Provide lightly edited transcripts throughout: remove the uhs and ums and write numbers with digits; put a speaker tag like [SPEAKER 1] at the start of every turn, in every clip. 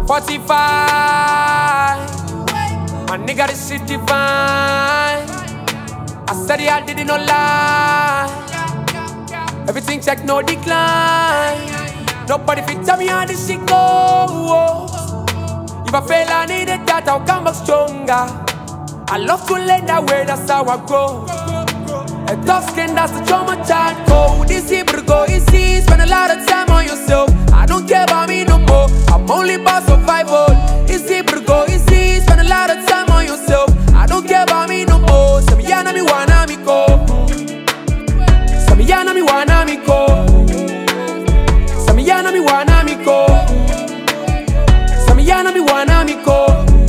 [SPEAKER 1] 45. My nigga, this shit divine. I said it, I didn't no lie. Everything check, no decline. Nobody fit tell me how this shit go. If I fail, I need it, that I'll come back stronger. I love to learn that way, that's how I grow. A tough skin, that's the trauma child code. Easy, but go easy. Spend a lot of time on yourself. I don't care about me no more. I'm only about survival. Easy, but go easy. Spend a lot of time on yourself. I don't care about me no more. Samiyana mi wana mi ko. Samiyana mi wana mi ko. Samiyana mi wana mi ko. Samiyana mi wana mi ko.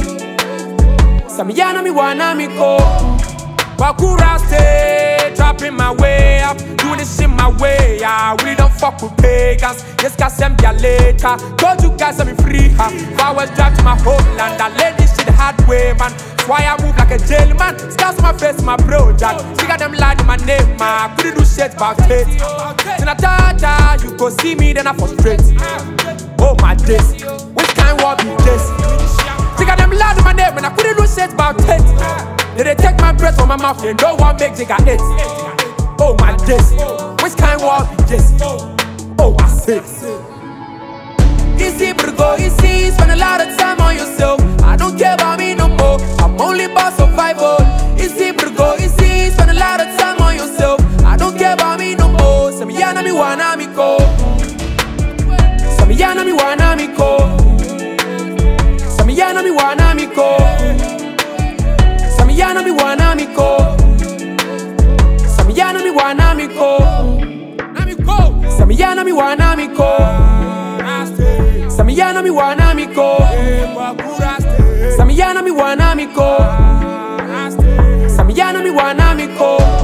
[SPEAKER 1] Samiyana mi wana mi ko. Wakura stay, trapping my way up, doing this shit my way. I really don't fuck with pagans. Yes, guys, send me later. Told you guys I'm free. If I was drive to my homeland, I laid this shit the hard way, man. That's why I move like a jail man. Scars on my face, my bro, Jack. Figure them lied in my name, man. Couldn't do shit about it. Then I tata, you go see me, then I frustrate. Oh my days, which kind of be this? Figure them lied in my name, and I couldn't do shit about it. They take my breath from my mouth, they no one make Jigga it. Oh my days, which kind of be this? Oh, I say. Easy, but go easy. Spend a lot of time on yourself. I don't care about me no more. I'm only about survival. Easy, but go easy. Spend a lot of time on yourself. I don't care about me no more. Samiyana mi wana mi ko. Samiyana mi wana mi ko. Samiyana mi wana mi ko. Samiyana mi wana mi ko. Samiyana mi wana mi ko. Samiyana mi wana mi ko. Samiyana mi wana mi ko. Samiyana mi wana mi ko. Samiyana mi wana mi ko.